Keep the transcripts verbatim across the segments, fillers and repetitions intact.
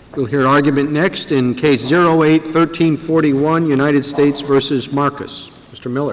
We'll hear argument next in Case zero eight one three four one, United States versus Marcus. Mister Miller.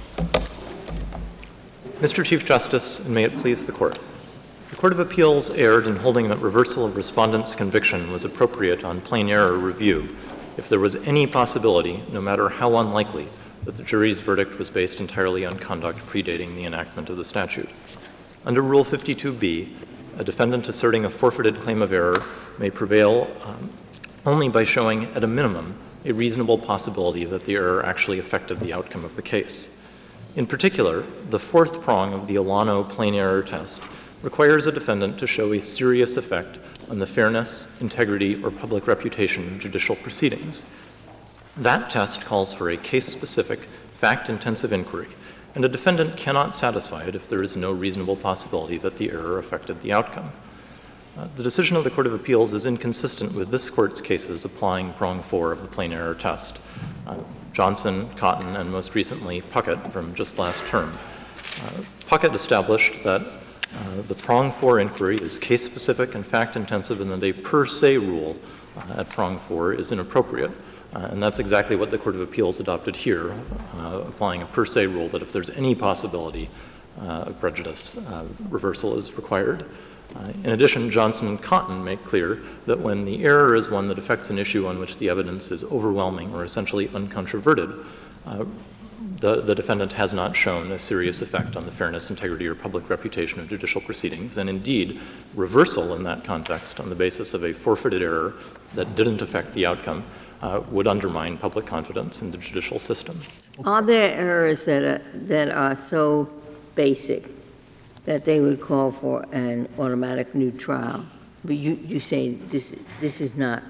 Mister Chief Justice, and may it please the Court. The Court of Appeals erred in holding that reversal of respondent's conviction was appropriate on plain error review if there was any possibility, no matter how unlikely, that the jury's verdict was based entirely on conduct predating the enactment of the statute. Under Rule fifty-two B, a defendant asserting a forfeited claim of error may prevail um, only by showing, at a minimum, a reasonable possibility that the error actually affected the outcome of the case. In particular, the fourth prong of the Alano plain error test requires a defendant to show a serious effect on the fairness, integrity, or public reputation of judicial proceedings. That test calls for a case-specific, fact-intensive inquiry, and a defendant cannot satisfy it if there is no reasonable possibility that the error affected the outcome. Uh, the decision of the Court of Appeals is inconsistent with this Court's cases applying prong four of the plain error test. Uh, Johnson, Cotton, and most recently Puckett from just last term. Uh, Puckett established that uh, the prong four inquiry is case-specific and fact-intensive, and that a per se rule uh, at prong four is inappropriate. Uh, and that's exactly what the Court of Appeals adopted here, uh, applying a per se rule that if there's any possibility uh, of prejudice, uh, reversal is required. Uh, in addition, Johnson and Cotton make clear that when the error is one that affects an issue on which the evidence is overwhelming or essentially uncontroverted, uh, the, the defendant has not shown a serious effect on the fairness, integrity, or public reputation of judicial proceedings. And indeed, reversal in that context on the basis of a forfeited error that didn't affect the outcome uh, would undermine public confidence in the judicial system. Are there errors that are, that are so basic that they would call for an automatic new trial? But you, you say this, this is not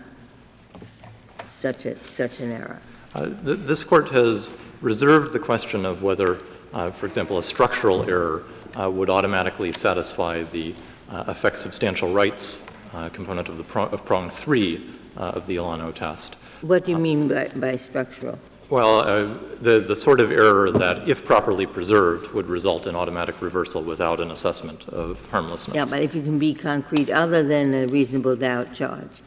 such, a, such an error. Uh, th- this Court has reserved the question of whether, uh, for example, a structural error uh, would automatically satisfy the uh, affect substantial rights uh, component of, the pro- of prong three uh, of the Alano test. What do you mean by, by structural? Well, uh, the, the sort of error that, if properly preserved, would result in automatic reversal without an assessment of harmlessness. Yeah, but if you can be concrete, other than a reasonable doubt charge,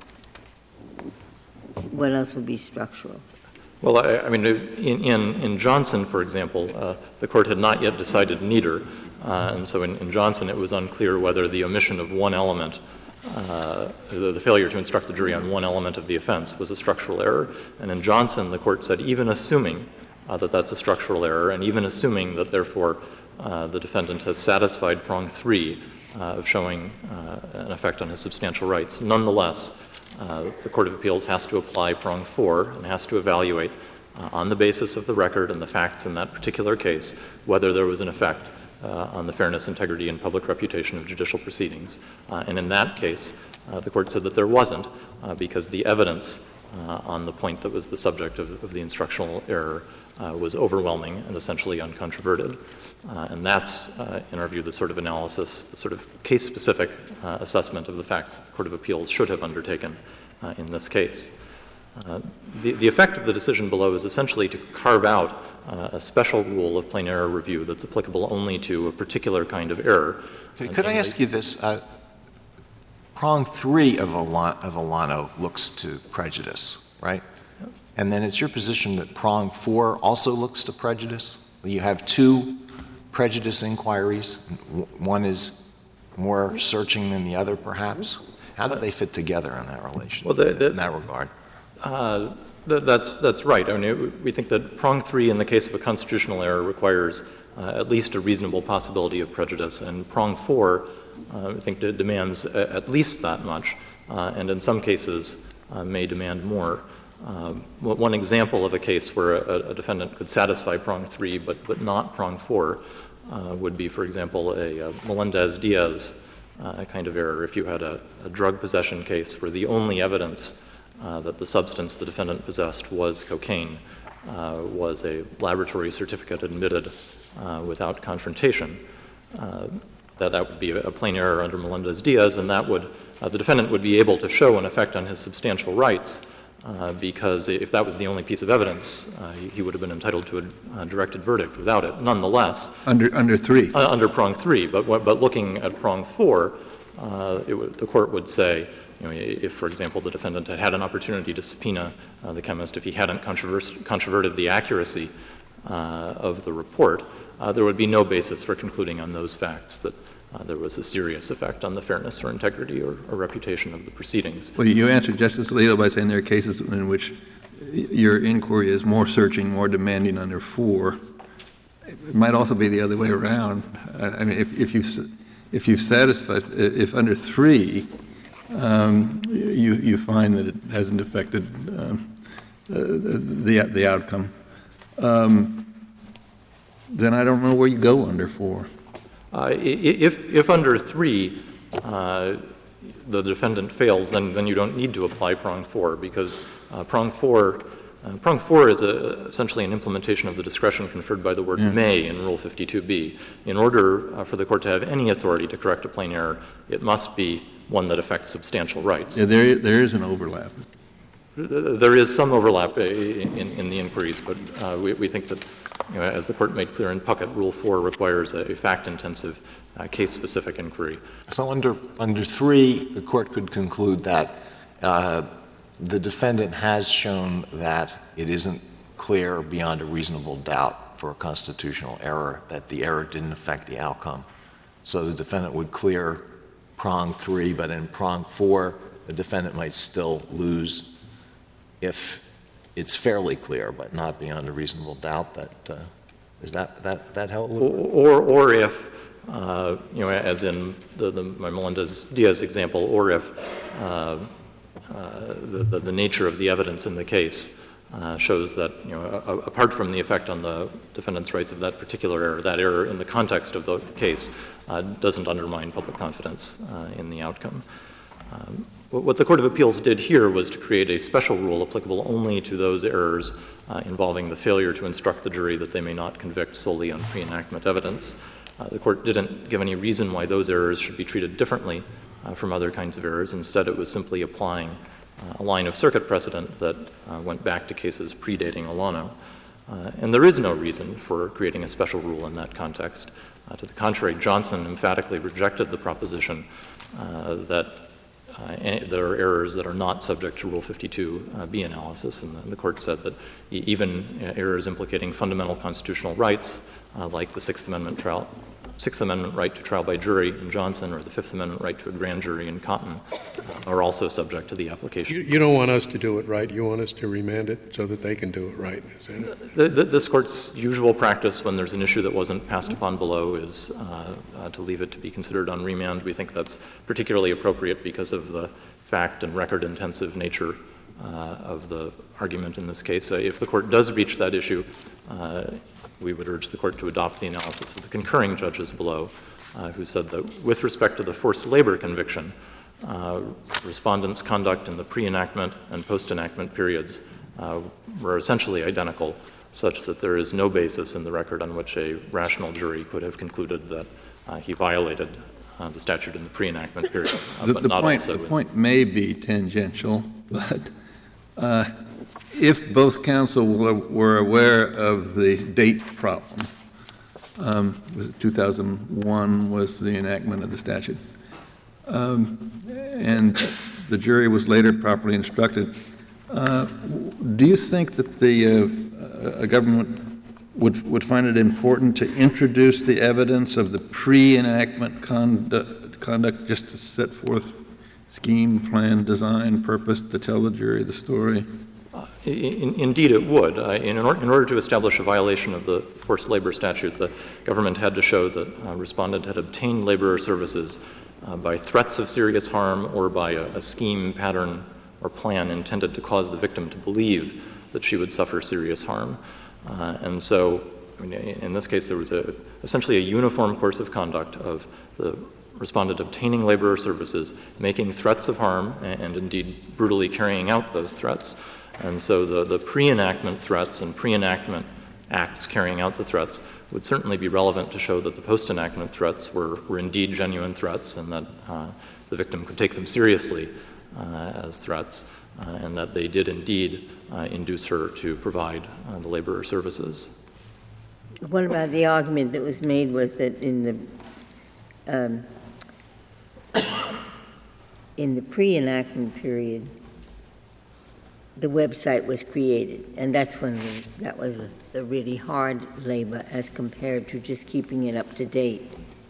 what else would be structural? Well, I, I mean, in, in, in Johnson, for example, uh, the Court had not yet decided neither, uh, and so in, in Johnson it was unclear whether the omission of one element, uh, the, the failure to instruct the jury on one element of the offense was a structural error. And in Johnson, the Court said even assuming uh, that that's a structural error, and even assuming that, therefore, uh, the defendant has satisfied prong three uh, of showing uh, an effect on his substantial rights, nonetheless, Uh, the Court of Appeals has to apply prong four and has to evaluate uh, on the basis of the record and the facts in that particular case whether there was an effect uh, on the fairness, integrity, and public reputation of judicial proceedings. Uh, and in that case, uh, the Court said that there wasn't uh, because the evidence uh, on the point that was the subject of, of the instructional error uh, was overwhelming and essentially uncontroverted. Uh, and that's, uh, in our view, the sort of analysis, the sort of case-specific uh, assessment of the facts the Court of Appeals should have undertaken uh, in this case. Uh, the, the effect of the decision below is essentially to carve out uh, a special rule of plain error review that's applicable only to a particular kind of error. Okay, could I ask you this? Uh, prong three of, Alano, of Alano looks to prejudice, right? And then it's your position that prong four also looks to prejudice? You have two prejudice inquiries. One is more searching than the other, perhaps. How do they fit together in that relation, well, the, the, in that regard? Uh, th- that's that's right. I mean, it, we think that prong three, in the case of a constitutional error, requires uh, at least a reasonable possibility of prejudice, and prong four, uh, I think, d- demands a- at least that much, uh, and in some cases uh, may demand more. Uh, one example of a case where a, a defendant could satisfy prong three but, but not prong four uh, would be, for example, a, a Melendez-Diaz uh, kind of error. If you had a, a drug possession case where the only evidence uh, that the substance the defendant possessed was cocaine uh, was a laboratory certificate admitted uh, without confrontation, uh, that that would be a, a plain error under Melendez-Diaz, and that would, uh, the defendant would be able to show an effect on his substantial rights. Uh, because if that was the only piece of evidence, uh, he, he would have been entitled to a, a directed verdict without it. Nonetheless, under under three, uh, under prong three, but but looking at prong four, uh, it would, the court would say you know, if, for example, the defendant had had an opportunity to subpoena uh, the chemist, if he hadn't controvers- controverted the accuracy uh, of the report, uh, there would be no basis for concluding on those facts that uh, there was a serious effect on the fairness or integrity or, or reputation of the proceedings. Well, you answered Justice Alito by saying there are cases in which your inquiry is more searching, more demanding under four. It might also be the other way around. I mean, if, if you've if you've satisfied, if under three, um, you you find that it hasn't affected um, the the outcome, um, then I don't know where you go under four. Uh, if if under three, uh, the defendant fails, then then you don't need to apply prong four, because uh, prong four. Uh, prong four is a, essentially an implementation of the discretion conferred by the word yeah. may in Rule fifty-two B. In order uh, for the court to have any authority to correct a plain error, it must be one that affects substantial rights. Yeah, there there is an overlap. There is some overlap in, in, in the inquiries, but uh, we, we think that, you know, as the court made clear in Puckett, Rule four requires a, a fact-intensive, uh, case-specific inquiry. So under, under three, the court could conclude that uh, the defendant has shown that it isn't clear beyond a reasonable doubt for a constitutional error that the error didn't affect the outcome. So the defendant would clear prong three, but in prong four, the defendant might still lose if it's fairly clear, but not beyond a reasonable doubt. That uh, is that that that how it would work? Or or if uh, you know, as in the, the my Melendez-Diaz example, or if uh, uh, the, the the nature of the evidence in the case uh, shows that, you know, a, apart from the effect on the defendant's rights of that particular error, that error in the context of the case uh, doesn't undermine public confidence uh, in the outcome. Um, What the Court of Appeals did here was to create a special rule applicable only to those errors uh, involving the failure to instruct the jury that they may not convict solely on pre-enactment evidence. Uh, the Court didn't give any reason why those errors should be treated differently uh, from other kinds of errors. Instead, it was simply applying uh, a line of circuit precedent that uh, went back to cases predating Olano. Uh, and there is no reason for creating a special rule in that context. Uh, to the contrary, Johnson emphatically rejected the proposition uh, that Uh, there are errors that are not subject to Rule fifty-two B analysis, and the, the court said that e- even uh, errors implicating fundamental constitutional rights, uh, like the Sixth Amendment trial, Sixth Amendment right to trial by jury in Johnson, or the Fifth Amendment right to a grand jury in Cotton, uh, are also subject to the application. You, you don't want us to do it right. You want us to remand it so that they can do it right. Is that it? The, the, this court's usual practice when there's an issue that wasn't passed upon below is uh, uh, to leave it to be considered on remand. We think that's particularly appropriate because of the fact and record-intensive nature uh, of the argument in this case. Uh, if the court does reach that issue, uh, we would urge the court to adopt the analysis of the concurring judges below, uh, who said that with respect to the forced labor conviction, uh, respondents' conduct in the pre-enactment and post-enactment periods uh, were essentially identical, such that there is no basis in the record on which a rational jury could have concluded that uh, he violated uh, the statute in the pre-enactment period, uh, The, but the not point, also the in- point may be tangential, but uh, if both counsel were, were aware of the date problem, um, was it two thousand one was the enactment of the statute, um, and the jury was later properly instructed, uh, do you think that the uh, a government would would find it important to introduce the evidence of the pre-enactment conduct, conduct just to set forth scheme, plan, design, purpose, to tell the jury the story? Uh, in, indeed, it would. Uh, in, in, or, in order to establish a violation of the forced labor statute, the government had to show that a respondent had obtained laborer services uh, by threats of serious harm or by a, a scheme, pattern, or plan intended to cause the victim to believe that she would suffer serious harm. Uh, and so, I mean, in this case, there was a, essentially a uniform course of conduct of the respondent obtaining laborer services, making threats of harm, and, and indeed brutally carrying out those threats. And so the, the pre-enactment threats and pre-enactment acts carrying out the threats would certainly be relevant to show that the post-enactment threats were, were indeed genuine threats, and that uh, the victim could take them seriously uh, as threats, uh, and that they did indeed uh, induce her to provide uh, the laborer services. What about the argument that was made was that in the um, in the pre-enactment period, the website was created, and that's when the, that was the really hard labor as compared to just keeping it up to date.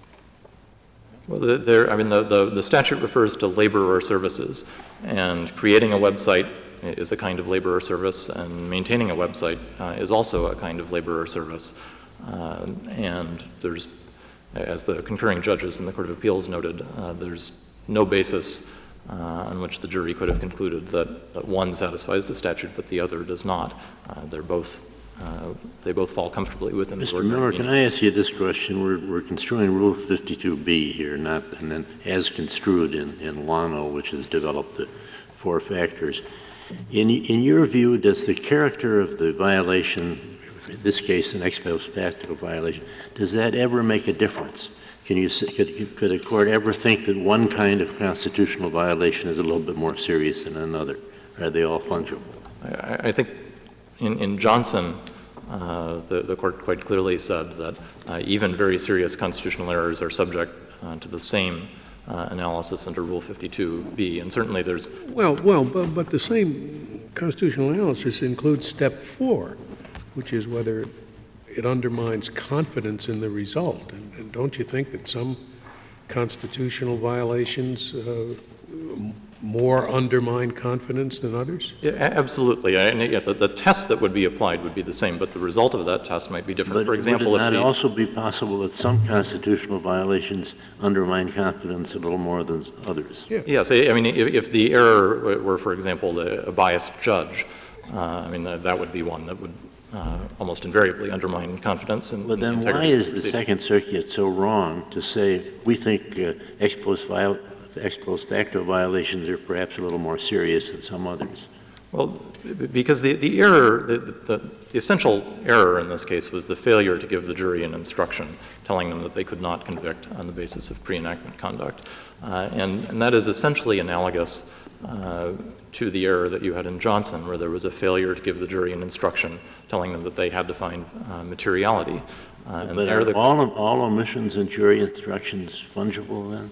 Well, the- there, I mean, the, the, the statute refers to labor or services, and creating a website is a kind of labor or service, and maintaining a website uh, is also a kind of labor or service. Uh, and there's, as the concurring judges in the Court of Appeals noted, uh, there's no basis uh, on which the jury could have concluded that, that one satisfies the statute but the other does not. Uh, they're both, uh, they both fall comfortably within the Mister ordinary Miller, meaning. can I ask you this question? We're, we're construing Rule fifty-two B here, not, and then as construed in, in Lano, which has developed the four factors. In, in your view, does the character of the violation, in this case an ex post facto violation, does that ever make a difference? Can you, could, could a court ever think that one kind of constitutional violation is a little bit more serious than another? Or are they all fungible? I, I think in, in Johnson, uh, the, the court quite clearly said that uh, even very serious constitutional errors are subject uh, to the same uh, analysis under Rule fifty-two B. And certainly there's... Well, well, but, but the same constitutional analysis includes step four, which is whether it undermines confidence in the result. And, and don't you think that some constitutional violations uh, more undermine confidence than others? Yeah, absolutely. And yeah, the, the test that would be applied would be the same, but the result of that test might be different. But For example, would it if not the, also be possible that some constitutional violations undermine confidence a little more than others? Yeah. yes, I I mean, if, if the error were, for example, a, a biased judge, uh, I mean, that, that would be one that would uh, almost invariably undermine confidence. In, But then in the why integrity of is the proceeding. Second Circuit so wrong to say we think uh, ex post viol- ex post facto violations are perhaps a little more serious than some others? Well, b- because the, the error, the, the, the essential error in this case was the failure to give the jury an instruction telling them that they could not convict on the basis of pre-enactment conduct. Uh, and, and that is essentially analogous uh, to the error that you had in Johnson, where there was a failure to give the jury an instruction telling them that they had to find uh, materiality. Uh, and But there are the, all, all omissions in jury instructions fungible then?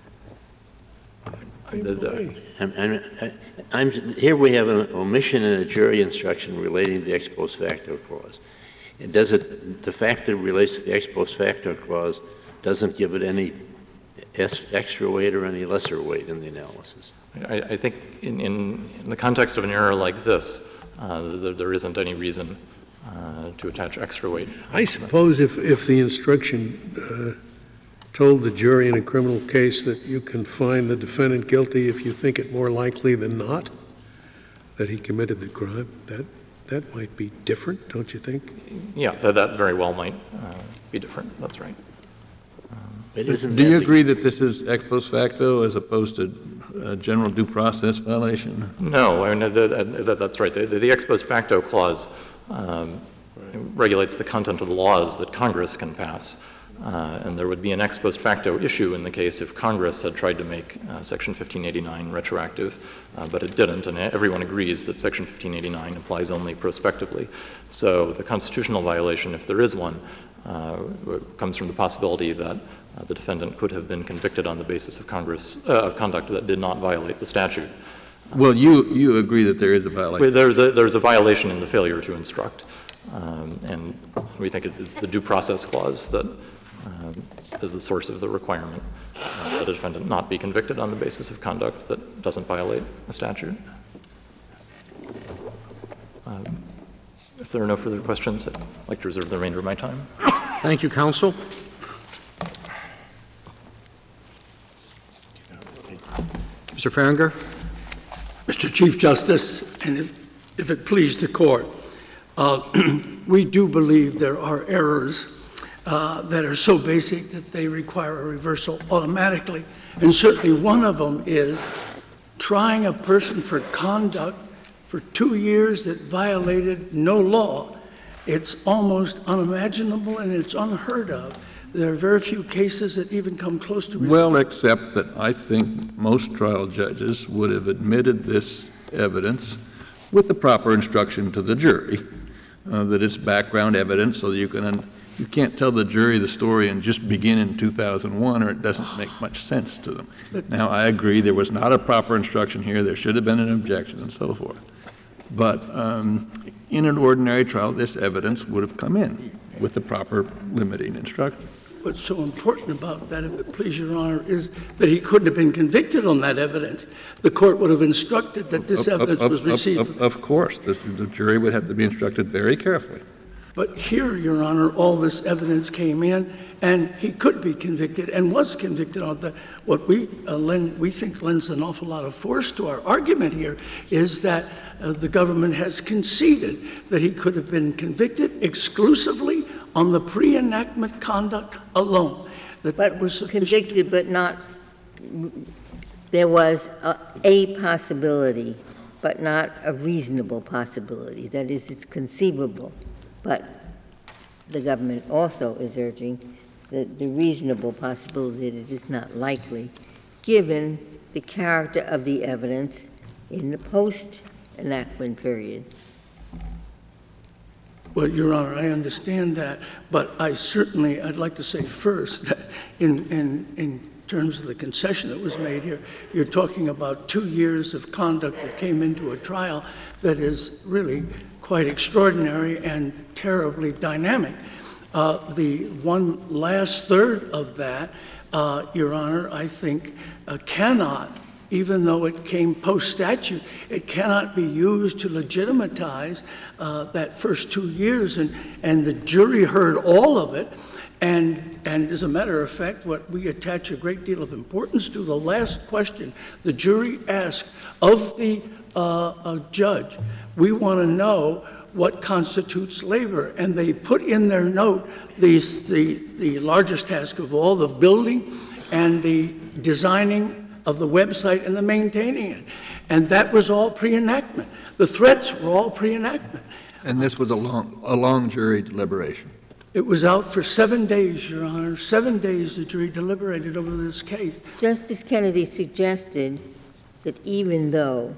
the, the, I'm, I'm, I'm, here we have an omission in a jury instruction relating to the ex post facto clause. And does it, the fact that it relates to the ex post facto clause doesn't give it any es- extra weight or any lesser weight in the analysis? I, I think in, in, in the context of an error like this, uh, there, there isn't any reason uh, to attach extra weight. I suppose if, if the instruction uh, told the jury in a criminal case that you can find the defendant guilty if you think it more likely than not that he committed the crime, that, that might be different, don't you think? Yeah, that, that very well might uh, be different. That's right. But isn't Do you that the- agree that this is ex post facto as opposed to a general due process violation? No, I mean, that, that, that's right. The, the ex post facto clause um, regulates the content of the laws that Congress can pass. Uh, and there would be an ex post facto issue in the case if Congress had tried to make uh, Section fifteen eighty-nine retroactive, uh, but it didn't, and everyone agrees that Section fifteen eighty-nine applies only prospectively. So the constitutional violation, if there is one, uh, comes from the possibility that uh, the defendant could have been convicted on the basis of Congress uh, of conduct that did not violate the statute. Well, you, you agree that there is a violation. There's a, there's a violation in the failure to instruct, um, and we think it, it's the due process clause that um, is the source of the requirement uh, that a defendant not be convicted on the basis of conduct that doesn't violate the statute. Um, if there are no further questions, I'd like to reserve the remainder of my time. Thank you, counsel. Mister Farringer? Mister Chief Justice, and if, if it please the court, uh, we do believe there are errors uh, that are so basic that they require a reversal automatically. And certainly one of them is trying a person for conduct for two years that violated no law. It's almost unimaginable and it's unheard of. There are very few cases that even come close to Well, except that I think most trial judges would have admitted this evidence with the proper instruction to the jury, uh, that it's background evidence so that you can you can't tell the jury the story and just begin in two thousand one, or it doesn't make much sense to them. Now, I agree there was not a proper instruction here. There should have been an objection and so forth. But um, in an ordinary trial, this evidence would have come in with the proper limiting instruction. What's so important about that, if it please Your Honor, is that he couldn't have been convicted on that evidence. The court would have instructed that this Of- of- evidence of- was of- received. Of, of course, the, the jury would have to be instructed very carefully. But here, Your Honor, all this evidence came in, and he could be convicted and was convicted on that. What we uh, lend, we think lends an awful lot of force to our argument here is that uh, the government has conceded that he could have been convicted exclusively on the pre-enactment conduct alone. That that was sufficient. Convicted, but not, there was a, a possibility, but not a reasonable possibility. That is, it's conceivable. But the government also is urging the, the reasonable possibility that it is not likely, given the character of the evidence in the post-enactment period. Well, Your Honor, I understand that, but I certainly, I'd like to say first that in, in, in terms of the concession that was made here, you're talking about two years of conduct that came into a trial that is really quite extraordinary and terribly dynamic. Uh, the one last third of that, uh, Your Honor, I think uh, cannot, even though it came post-statute, it cannot be used to legitimatize uh, that first two years, and, and the jury heard all of it. And, and as a matter of fact, what we attach a great deal of importance to, the last question the jury asked of the uh, uh, judge, we want to know what constitutes labor. And they put in their note these, the, the largest task of all, the building and the designing of the website and the maintaining it. And that was all pre-enactment. The threats were all pre-enactment. And this was a long, a long jury deliberation. It was out for seven days, Your Honor. Seven days the jury deliberated over this case. Justice Kennedy suggested that even though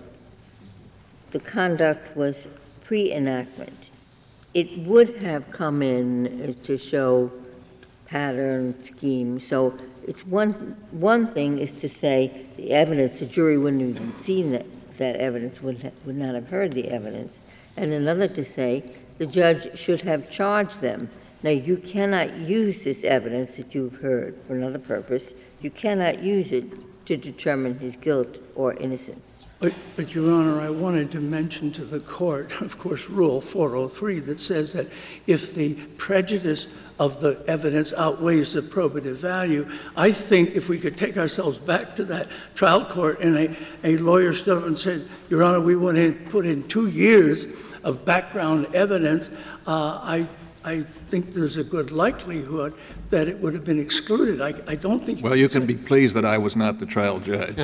the conduct was pre-enactment, it would have come in to show pattern, scheme. So it's one, one thing is to say the evidence, the jury wouldn't have even seen that, that evidence, would, ha- would not have heard the evidence. And another to say the judge should have charged them. Now, you cannot use this evidence that you've heard for another purpose. You cannot use it to determine his guilt or innocence. But, but, Your Honor, I wanted to mention to the court, of course, Rule four oh three, that says that if the prejudice of the evidence outweighs the probative value, I think if we could take ourselves back to that trial court and a, a lawyer stood up and said, Your Honor, we want to put in two years of background evidence, uh, I I think there's a good likelihood that it would have been excluded. I, I don't think... Well, you can be pleased that I was not the trial judge.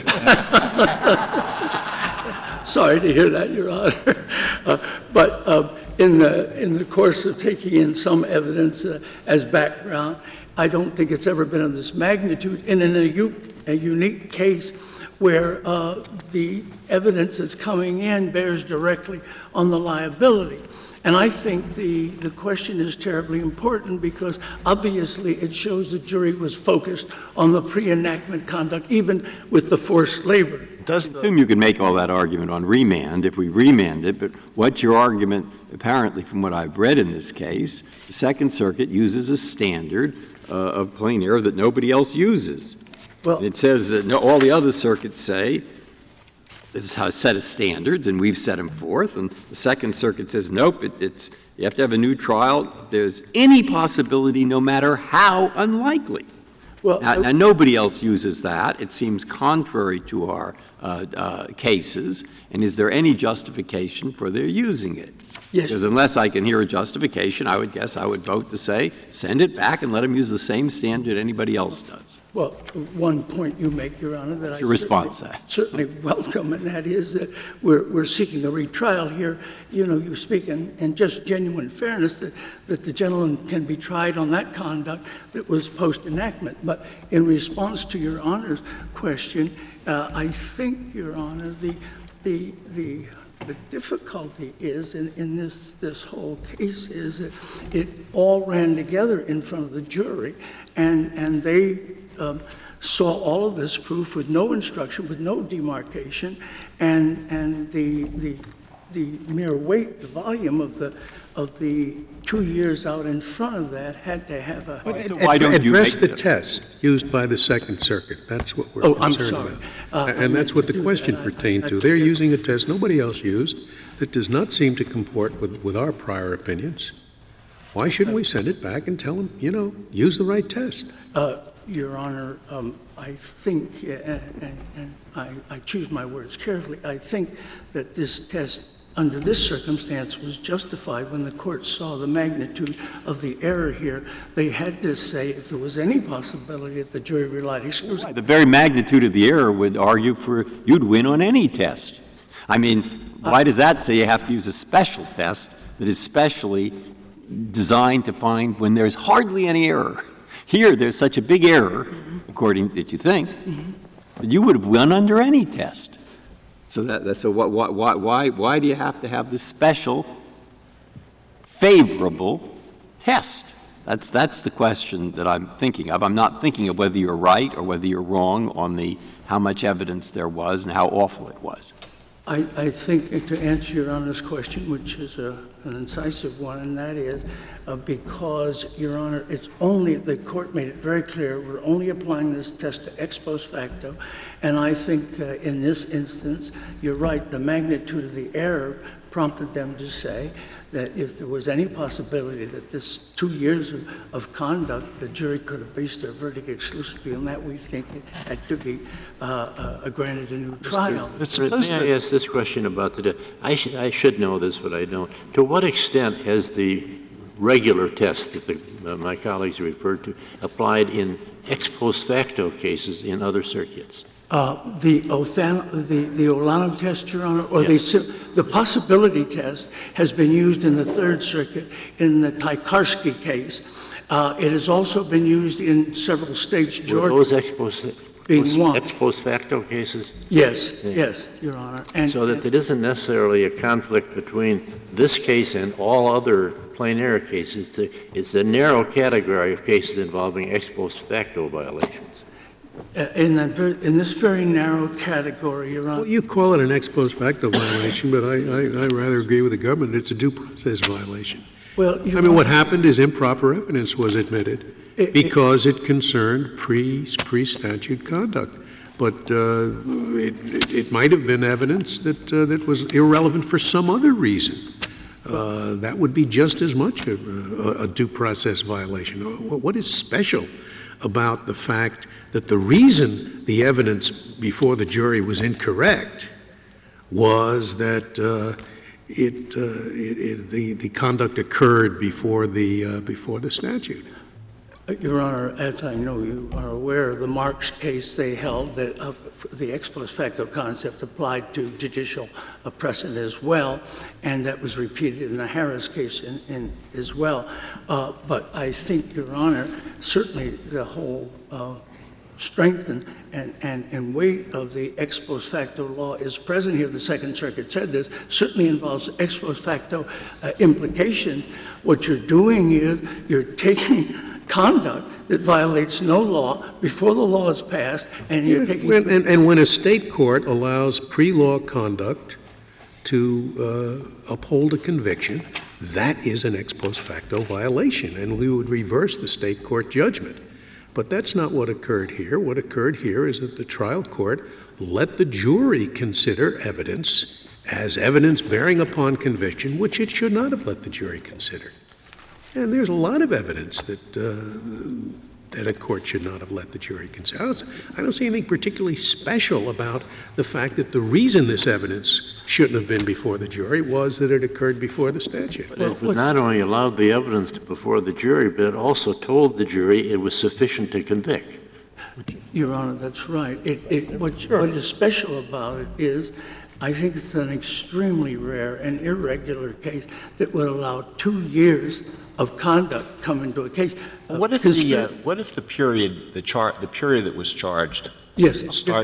Sorry to hear that, Your Honor. Uh, but uh, in the in the course of taking in some evidence uh, as background, I don't think it's ever been of this magnitude. And in a, u- a unique case where uh, the evidence that's coming in bears directly on the liability. And I think the, the question is terribly important because obviously it shows the jury was focused on the pre-enactment conduct, even with the forced labor. Does assume you can make all that argument on remand if we remand it, but what's your argument? Apparently, from what I've read in this case, the Second Circuit uses a standard uh, of plain error that nobody else uses. Well, And it says that no, all the other circuits say this is how a set of standards, and we've set them forth. And the Second Circuit says, nope, it, it's you have to have a new trial. If there's any possibility, no matter how unlikely. well, Now, I- now, nobody else uses that. It seems contrary to our uh, uh, cases. And is there any justification for their using it? Yes. Because unless I can hear a justification, I would guess I would vote to say, send it back and let them use the same standard anybody else does. Well, one point you make, Your Honor, that I your response certainly, to that? certainly welcome, and that is that we're, we're seeking a retrial here. You know, you speak in, in just genuine fairness that, that the gentleman can be tried on that conduct that was post-enactment. But in response to Your Honor's question, uh, I think, Your Honor, the, the, the The difficulty is, in, in this, this whole case, is that it all ran together in front of the jury, and, and they um, saw all of this proof with no instruction, with no demarcation, and, and the, the, the mere weight, the volume of the, of the two years out in front of that had to have a... So why don't you Address make the it- test used by the Second Circuit. That's what we're Oh, I'm concerned sorry. about. Uh, And that's what the do question that. I- pertained I- to. I They're forget- using a test nobody else used that does not seem to comport with, with our prior opinions. Why shouldn't we send it back and tell them, you know, use the right test? Uh, Your Honor, um, I think, uh, and, and I, I choose my words carefully, I think that this test, under this circumstance, was justified when the court saw the magnitude of the error here. They had to say if there was any possibility that the jury relied exclusively. The very magnitude of the error would argue for you'd win on any test. I mean, why does that say you have to use a special test that is specially designed to find when there's hardly any error? Here, there's such a big error, according that you think, that you would have won under any test. So that, that's so what, why, why, why, why do you have to have this special, favorable test? That's that's the question that I'm thinking of. I'm not thinking of whether you're right or whether you're wrong on the how much evidence there was and how awful it was. I, I think, to answer Your Honor's question, which is a, an incisive one, and that is uh, because, Your Honor, it's only, the court made it very clear, we're only applying this test to ex post facto, and I think uh, in this instance, you're right, the magnitude of the error prompted them to say that if there was any possibility that this two years of, of conduct, the jury could have based their verdict exclusively on that, we think it had to be uh, uh, granted a new trial. It's May supposed I to, ask this question about the, I should, I should know this, but I don't. To what extent has the regular test that the, uh, my colleagues referred to applied in ex post facto cases in other circuits? Uh, the Othan, the, the Olano test, Your Honor, or the, Yes. sim- the possibility test has been used in the Third Circuit in the Tykarski case. Uh, it has also been used in several states, Were Georgia. those ex post, Being post, one. ex post facto cases? Yes, Yeah. yes, Your Honor. And, So that there isn't necessarily a conflict between this case and all other plain error cases. It's a- It's a narrow category of cases involving ex post facto violations. uh, in, that ver- in this very narrow category, Your Well, Honor, you call it an ex post facto violation, but I, I, I rather agree with the government. It's a due process violation. well, Your I mean, what Honor, happened is improper evidence was admitted It- it- because it concerned pre, pre-statute conduct. But uh, it, it- it might have been evidence that, uh, that was irrelevant for some other reason. Uh, That would be just as much a, a- a due process violation. What what is special about the fact that the reason the evidence before the jury was incorrect was that uh, it, uh, it, it, the, the conduct occurred before the, uh, before the statute. Your Honor, as I know you are aware, the Marks case, they held that of the ex post facto concept applied to judicial uh, precedent as well, and that was repeated in the Harris case in, in, as well. Uh, but I think, Your Honor, certainly the whole uh, strength and, and, and, and weight of the ex post facto law is present here. The Second Circuit said this, certainly involves ex post facto uh, implications. What you're doing is you're taking conduct that violates no law before the law is passed, and you're taking... When- And, and when a state court allows pre-law conduct to uh, uphold a conviction, that is an ex post facto violation, and we would reverse the state court judgment. But that's not what occurred here. What occurred here is that the trial court let the jury consider evidence as evidence bearing upon conviction, which it should not have let the jury consider. And there's a lot of evidence that uh, that a court should not have let the jury consider. I don't, I don't see anything particularly special about the fact that the reason this evidence shouldn't have been before the jury was that it occurred before the statute. But it not only allowed the evidence before the jury, but it also told the jury it was sufficient to convict. Your Honor, that's right. It, it, what, what is special about it is, I think it's an extremely rare and irregular case that would allow two years of conduct come into a case. what if the, uh, what if the period, the char, the period that was charged Yes. started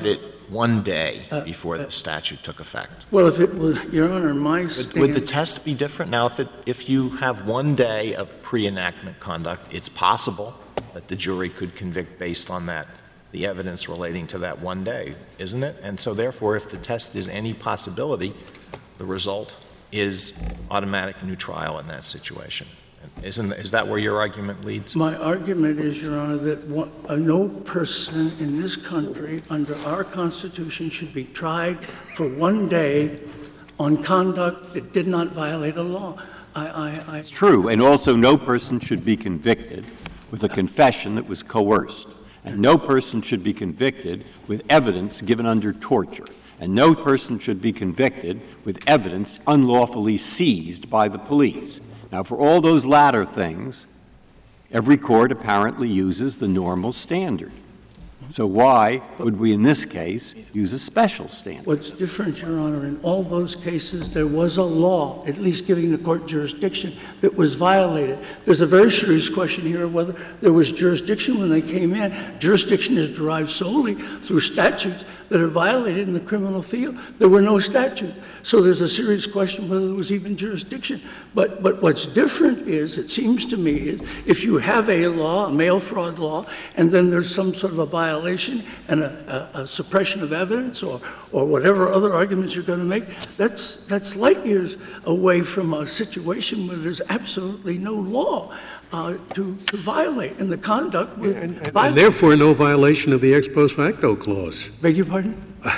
one day Uh, before the statute took effect. Well, if it was, Your Honor, my Would, stand... would the test be different? Now, if it, if you have one day of pre-enactment conduct, it's possible that the jury could convict based on that, the evidence relating to that one day, isn't it? And so therefore, if the test is any possibility, the result is automatic new trial in that situation. Isn't, is that where your argument leads? My argument is, Your Honor, that one, uh, no person in this country under our Constitution should be tried for one day on conduct that did not violate a law. I, I, I It's true, and also no person should be convicted with a confession that was coerced, and no person should be convicted with evidence given under torture, and no person should be convicted with evidence unlawfully seized by the police. Now, for all those latter things, every court apparently uses the normal standard. So why would we, in this case, use a special standard? What's different, Your Honor, in all those cases, there was a law, at least giving the court jurisdiction, that was violated. There's a very serious question here of whether there was jurisdiction when they came in. Jurisdiction is derived solely through statutes that are violated in the criminal field. There were no statutes. So there's a serious question whether there was even jurisdiction. But, but what's different is, it seems to me, is if you have a law, a mail fraud law, and then there's some sort of a violation and a, a, a suppression of evidence or, or whatever other arguments you're going to make, that's, that's light years away from a situation where there's absolutely no law uh, to, to violate, and the conduct would And, and, violate. and therefore, no violation of the ex post facto clause. Beg your pardon?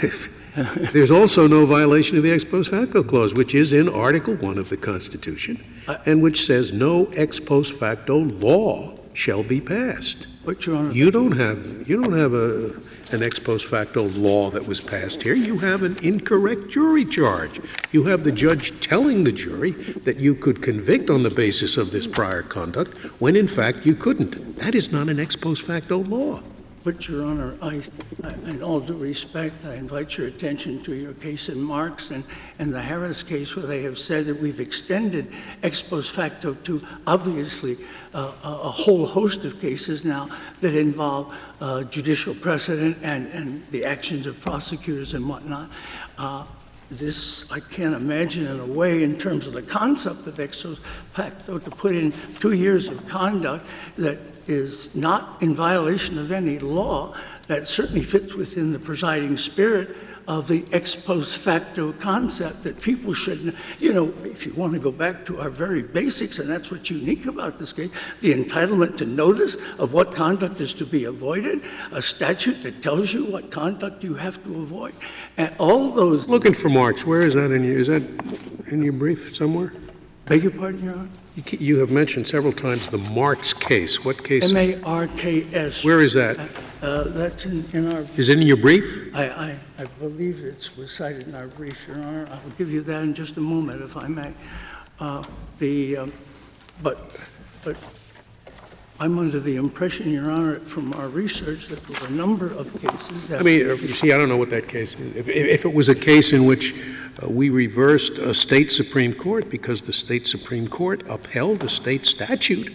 There's also no violation of the ex post facto clause, which is in Article one of the Constitution, and which says no ex post facto law shall be passed. But, Your Honor, You don't have, you don't have a, an ex post facto law that was passed here. You have an incorrect jury charge. You have the judge telling the jury that you could convict on the basis of this prior conduct, when in fact you couldn't. That is not an ex post facto law. But, Your Honor, I, I, in all due respect, I invite your attention to your case in Marks and, and the Harris case, where they have said that we've extended ex post facto to, obviously, uh, a, a whole host of cases now that involve uh, judicial precedent and, and the actions of prosecutors and whatnot. Uh, This, I can't imagine in a way, in terms of the concept of ex post facto, to put in two years of conduct that is not in violation of any law, that certainly fits within the presiding spirit of the ex post facto concept that people should, you know, if you want to go back to our very basics, and that's what's unique about this case, the entitlement to notice of what conduct is to be avoided, a statute that tells you what conduct you have to avoid, and all those... Looking for Marks, where is that in your, is that in your brief somewhere? Beg your pardon, Your Honor? You ke- You have mentioned several times the Marks case. What case? M is- A R K S. Where is that? Uh, That's in, in our, Is it in your brief? I, I, I believe it was cited in our brief, Your Honor. I will give you that in just a moment, if I may. Uh, The, um, but, but I'm under the impression, Your Honor, from our research, that there were a number of cases that... I mean, uh, you see, I don't know what that case is. If, if it was a case in which uh, we reversed a state Supreme Court because the state Supreme Court upheld a state statute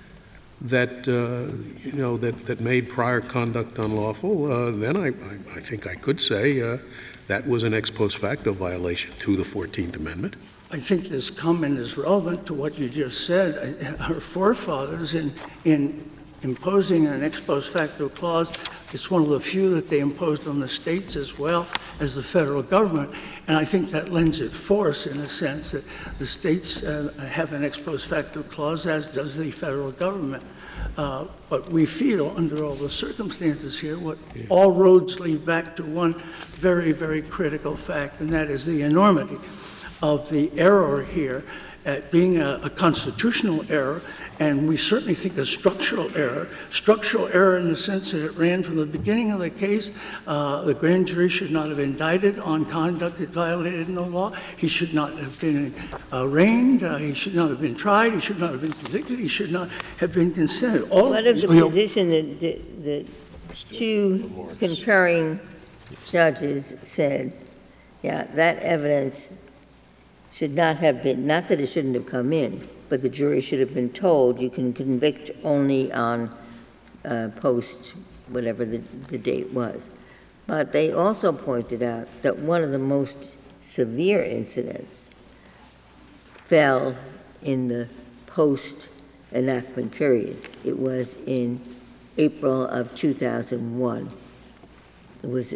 that, uh, you know, that, that made prior conduct unlawful, uh, then I, I, I think I could say uh, that was an ex post facto violation through the fourteenth Amendment. I think this comment is relevant to what you just said. Our forefathers, in, in imposing an ex post facto clause, it's one of the few that they imposed on the states as well as the federal government. And I think that lends it force, in a sense, that the states uh, have an ex post facto clause, as does the federal government. Uh, but we feel, under all the circumstances here, what yeah. all roads lead back to one very, very critical fact, and that is the enormity of the error here at being a, a constitutional error, and we certainly think a structural error. Structural error in the sense that it ran from the beginning of the case. Uh, the grand jury should not have indicted on conduct that violated no law. He should not have been uh, arraigned. Uh, he should not have been tried. He should not have been convicted. He should not have been consented. All What of the position that the, the two concurring judges said, yeah, that evidence should not have been, not that it shouldn't have come in, but the jury should have been told you can convict only on uh, post whatever the, the date was. But they also pointed out that one of the most severe incidents fell in the post-enactment period. It was in April of two thousand one. It was,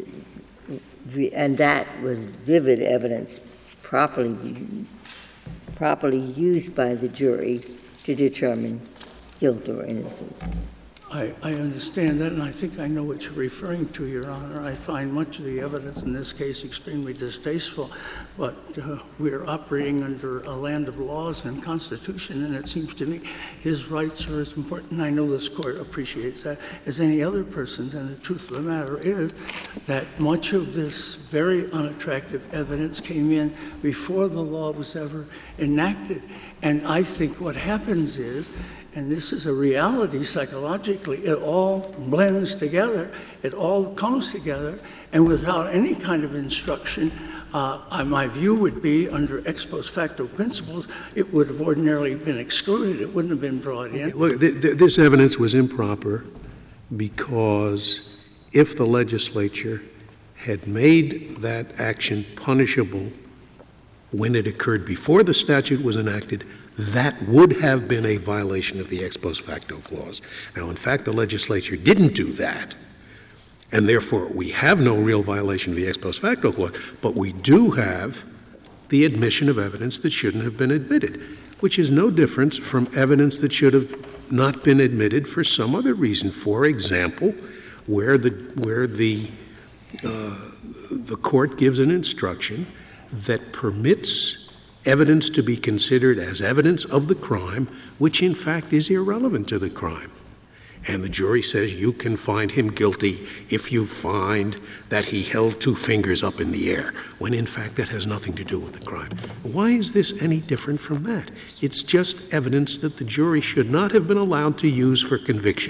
and that was vivid evidence properly, properly used by the jury to determine guilt or innocence. I, I understand that, and I think I know what you're referring to, Your Honor. I find much of the evidence in this case extremely distasteful, but uh, we're operating under a land of laws and constitution, and it seems to me his rights are as important, and I know this court appreciates that, as any other person's, and the truth of the matter is that much of this very unattractive evidence came in before the law was ever enacted. And I think what happens is, and this is a reality psychologically, it all blends together, it all comes together, and without any kind of instruction, uh, my view would be, under ex post facto principles, it would have ordinarily been excluded, it wouldn't have been brought in. Look, th- th- this evidence was improper because if the legislature had made that action punishable when it occurred before the statute was enacted, that would have been a violation of the ex post facto clause. Now, in fact, the legislature didn't do that, and therefore we have no real violation of the ex post facto clause, but we do have the admission of evidence that shouldn't have been admitted, which is no different from evidence that should have not been admitted for some other reason. For example, where the where the uh, the court gives an instruction that permits evidence to be considered as evidence of the crime, which in fact is irrelevant to the crime. And the jury says you can find him guilty if you find that he held two fingers up in the air, when in fact that has nothing to do with the crime. Why is this any different from that? It's just evidence that the jury should not have been allowed to use for conviction.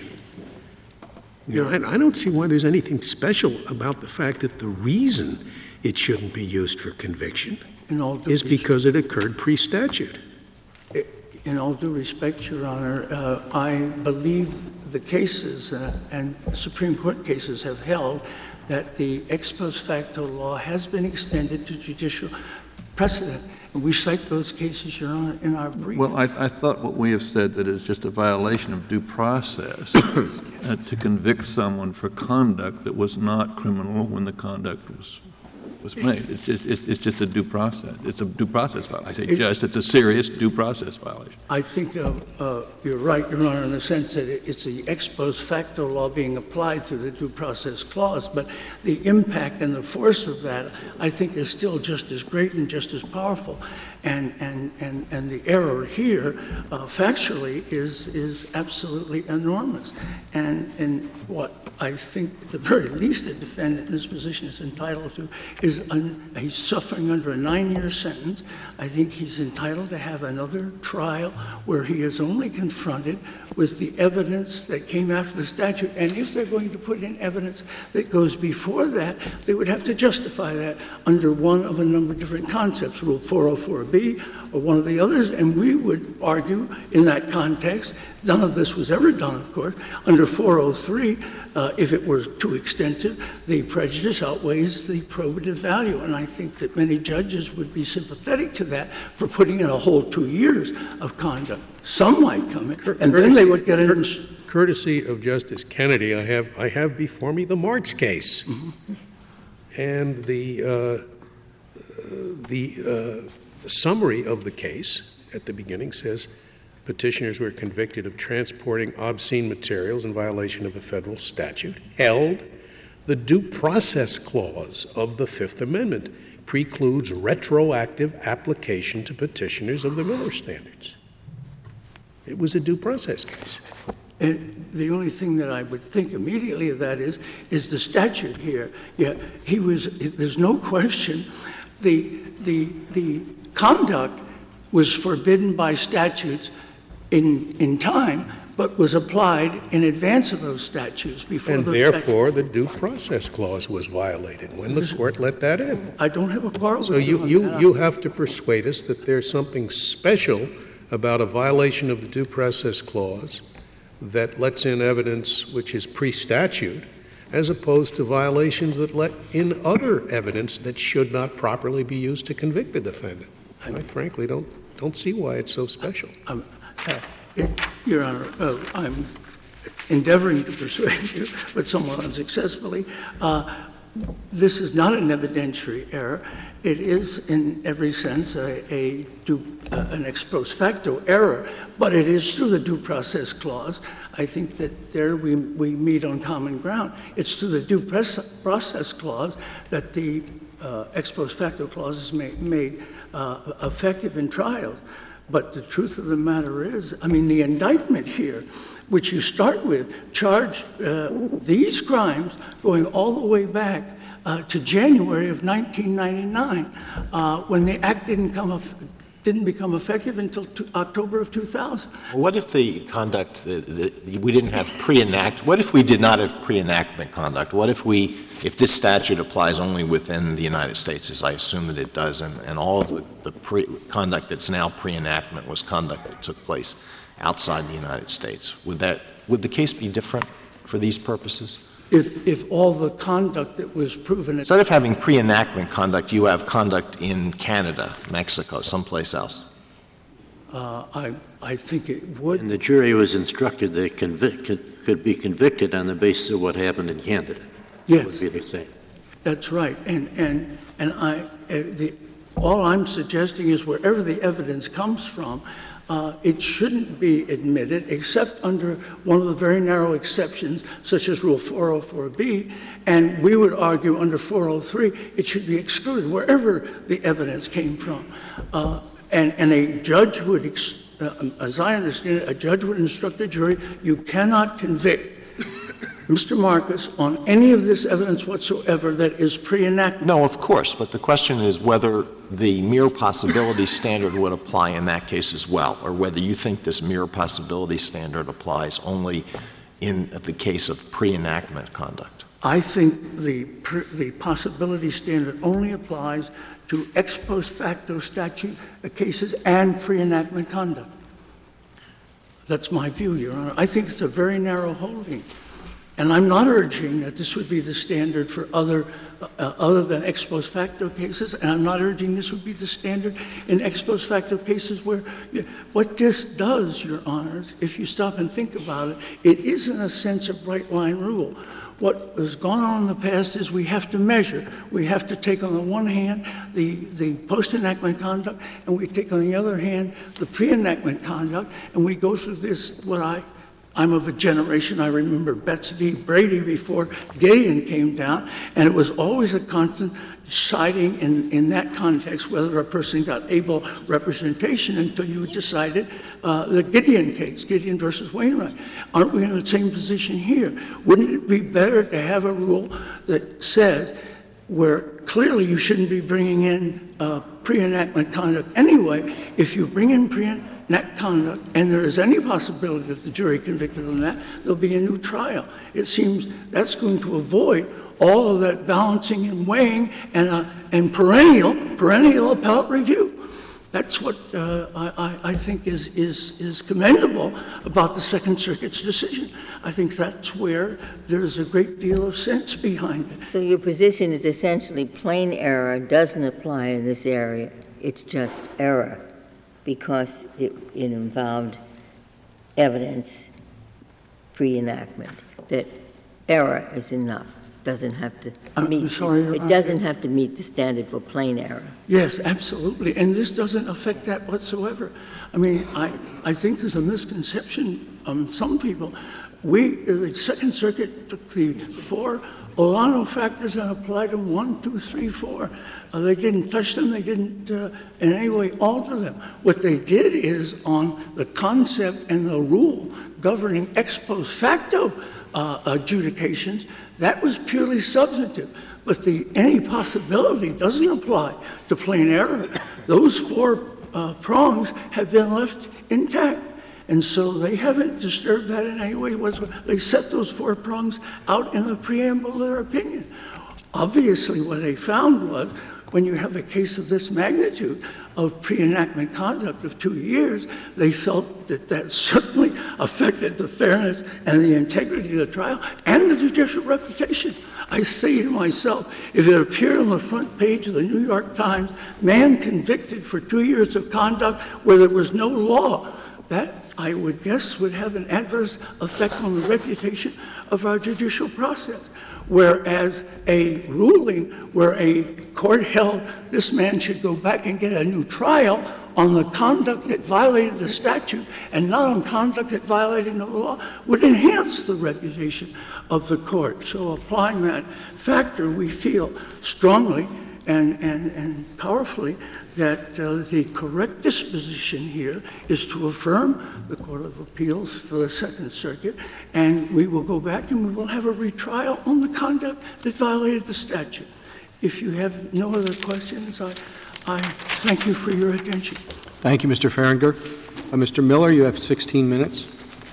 You know, I, I don't see why there's anything special about the fact that the reason it shouldn't be used for conviction In all due is because it occurred pre-statute. In all due respect, Your Honor, uh, I believe the cases uh, and Supreme Court cases have held that the ex post facto law has been extended to judicial precedent. And we cite those cases, Your Honor, in our brief. Well, I, I thought what we have said that it's just a violation of due process uh, to convict someone for conduct that was not criminal when the conduct was was made. It's just, it's, it's just a due process. It's a due process violation. I say It, just, it's a serious due process violation. I think uh, uh, you're right, Your Honor, in the sense that it, it's the ex post facto law being applied through the due process clause, but the impact and the force of that, I think, is still just as great and just as powerful. And, and, and, and the error here, uh, factually, is, is absolutely enormous. And, and what I think, at the very least, a defendant in this position is entitled to is un, he's suffering under a nine-year sentence. I think he's entitled to have another trial where he is only confronted with the evidence that came after the statute. And if they're going to put in evidence that goes before that, they would have to justify that under one of a number of different concepts, Rule four oh four B or one of the others. And we would argue in that context, none of this was ever done, of course, under four oh three, uh, if it were too extensive, the prejudice outweighs the probative value. And I think that many judges would be sympathetic to that for putting in a whole two years of conduct. Some might come in, and then they would get in. Courtesy of Justice Kennedy, I have, I have before me the Marks case. Mm-hmm. And the, uh, uh, the uh, summary of the case at the beginning says, petitioners were convicted of transporting obscene materials in violation of a federal statute, held the due process clause of the Fifth Amendment precludes retroactive application to petitioners of the Miller standards. It was a due process case. And the only thing that I would think immediately of that is, is the statute here. Yeah, he was, there's no question, the, the, the conduct was forbidden by statutes in, in time, but was applied in advance of those statutes before and those therefore statutes. The due process clause was violated when the court let that in. I don't have a quarrel so with you, you. you, you have to persuade us that there's something special about a violation of the due process clause that lets in evidence which is pre-statute, but is as opposed to violations that let in other evidence that should not properly be used to convict the defendant. I frankly don't, don't see why it's so special. Um, uh, it, Your Honor, uh, I'm endeavoring to persuade you, but somewhat unsuccessfully. Uh, this is not an evidentiary error. It is, in every sense, a, a due, uh, an ex post facto error, but it is through the due process clause. I think that there we, we meet on common ground. It's through the due process clause that the uh, ex post facto clause is made, made uh, effective in trials. But the truth of the matter is, I mean, the indictment here, which you start with, charged uh, these crimes going all the way back uh, to January of nineteen ninety-nine, uh, when the act didn't come of, didn't become effective until to October of two thousand. What if the conduct, the, the, we didn't have pre-enact, what if we did not have pre-enactment conduct? What if we, if this statute applies only within the United States, as I assume that it does, and, and all of the, the pre, conduct that's now pre-enactment was conduct that took place outside the United States? Would that, would the case be different for these purposes? If, if all the conduct that was proven... Instead of having pre-enactment conduct, you have conduct in Canada, Mexico, someplace else. Uh, I, I think it would. And the jury was instructed they convict, could, could be convicted on the basis of what happened in Canada. Yes. Would be the same. That's right. And, and, and I, uh, the, all I'm suggesting is wherever the evidence comes from, Uh, it shouldn't be admitted except under one of the very narrow exceptions, such as Rule four oh four B, and we would argue under four oh three it should be excluded wherever the evidence came from. Uh, and, and a judge would, ex- uh, as I understand it, a judge would instruct a jury, you cannot convict Mister Marcus on any of this evidence whatsoever that is pre-enactment. No, of course, but the question is whether the mere possibility standard would apply in that case as well, or whether you think this mere possibility standard applies only in the case of pre-enactment conduct. I think the, pre- the possibility standard only applies to ex post facto statute cases and pre-enactment conduct. That's my view, Your Honor. I think it's a very narrow holding. And I'm not urging that this would be the standard for other, uh, other than ex post facto cases, and I'm not urging this would be the standard in ex post facto cases where, you know, what this does, Your Honors, if you stop and think about it, it is in a sense a bright line rule. What has gone on in the past is we have to measure. We have to take on the one hand the, the post-enactment conduct, and we take on the other hand the pre-enactment conduct, and we go through this, what I I'm of a generation, I remember Betts v. Brady before Gideon came down, and it was always a constant deciding in, in that context whether a person got able representation until you decided uh, the Gideon case, Gideon versus Wainwright. Aren't we in the same position here? Wouldn't it be better to have a rule that says where clearly you shouldn't be bringing in uh, pre-enactment conduct anyway? If you bring in pre-enactment That conduct, and there is any possibility that the jury convicted on that, there'll be a new trial. It seems that's going to avoid all of that balancing and weighing and, uh, and perennial, perennial appellate review. That's what uh, I, I think is, is, is commendable about the Second Circuit's decision. I think that's where there's a great deal of sense behind it. So your position is essentially plain error doesn't apply in this area. It's just error, because it, it involved evidence pre-enactment, that error is enough, doesn't have to meet, I'm sorry, Your it Honor. doesn't have to meet the standard for plain error. Yes, absolutely, and this doesn't affect that whatsoever. I mean, I, I think there's a misconception on some people. We, the Second Circuit took the four Olano factors and applied them one, two, three, four. Uh, they didn't touch them. They didn't uh, in any way alter them. What they did is on the concept and the rule governing ex post facto uh, adjudications, that was purely substantive. But the any possibility doesn't apply to plain error. Those four uh, prongs have been left intact. And so they haven't disturbed that in any way whatsoever. They set those four prongs out in the preamble of their opinion. Obviously, what they found was when you have a case of this magnitude of pre-enactment conduct of two years, they felt that that certainly affected the fairness and the integrity of the trial and the judicial reputation. I say to myself, if it appeared on the front page of the New York Times, man convicted for two years of conduct where there was no law, that, I would guess, would have an adverse effect on the reputation of our judicial process. Whereas a ruling where a court held this man should go back and get a new trial on the conduct that violated the statute and not on conduct that violated the law would enhance the reputation of the court. So applying that factor, we feel strongly and, and, and powerfully that uh, the correct disposition here is to affirm the Court of Appeals for the Second Circuit, and we will go back and we will have a retrial on the conduct that violated the statute. If you have no other questions, I, I thank you for your attention. Thank you, Mister Farringer. Uh, Mister Miller, you have sixteen minutes.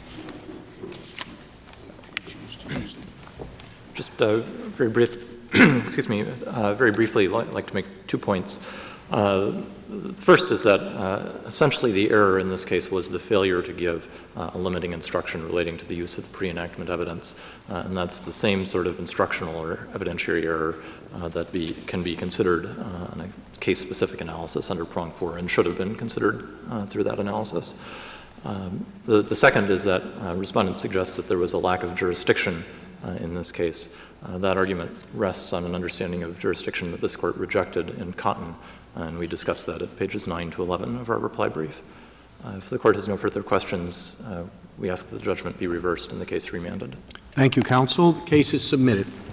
Just uh, very brief, excuse me, uh, very briefly, I'd like to make two points. Uh, the first is that uh, essentially the error in this case was the failure to give uh, a limiting instruction relating to the use of the pre-enactment evidence, uh, and that's the same sort of instructional or evidentiary error uh, that be, can be considered uh, in a case-specific analysis under prong four and should have been considered uh, through that analysis. Um, the, the second is that uh, respondent suggests that there was a lack of jurisdiction uh, in this case. Uh, that argument rests on an understanding of jurisdiction that this court rejected in Cotton, and we discussed that at pages nine to eleven of our reply brief. Uh, if the court has no further questions, uh, we ask that the judgment be reversed and the case remanded. Thank you, counsel. The case is submitted.